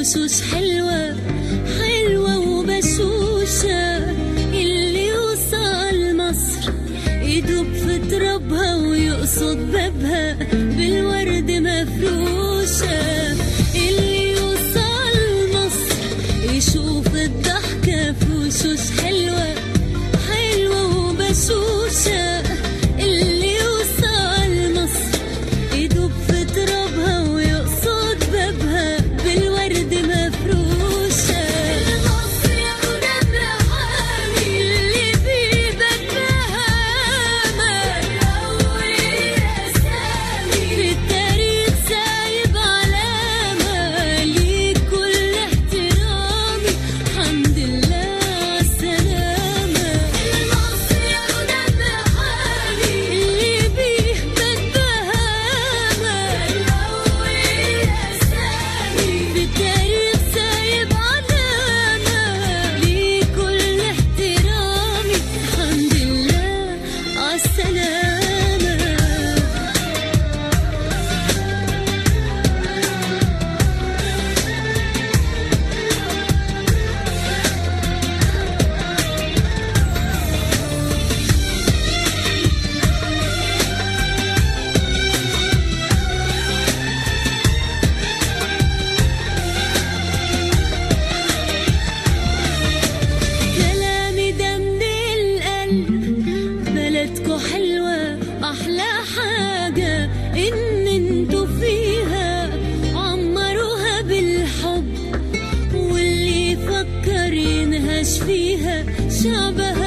وشوش حلوة حلوة وبشوشة، اللي يوصل مصر يدوب في ترابها ويقصد بابها بالورد مفروشة، اللي يوصل مصر يشوف الضحكة في وشوش حلوة حلوة وبشوشة، اللي يوصل مصر يدوب في ترابها ويقصد بابها بالورد مفروشة. مصر يا ولاد حامي اللي فيه بابها مروي أسامي، في التاريخ سايب علامة ليك كل احترامي، الحمد لله عالسلامة. مصر يا ولاد حامي اللي فيه بابها مروي أسامي، في التاريخ سايب علامة ليك كل احترامي، الحمد لله عالسلامة. كلامي ده من القلب، بلدكو حلوة أحلى حاجة إن انتو فيها عمروها بالحب، واللي يفكر ينهش فيها شعبها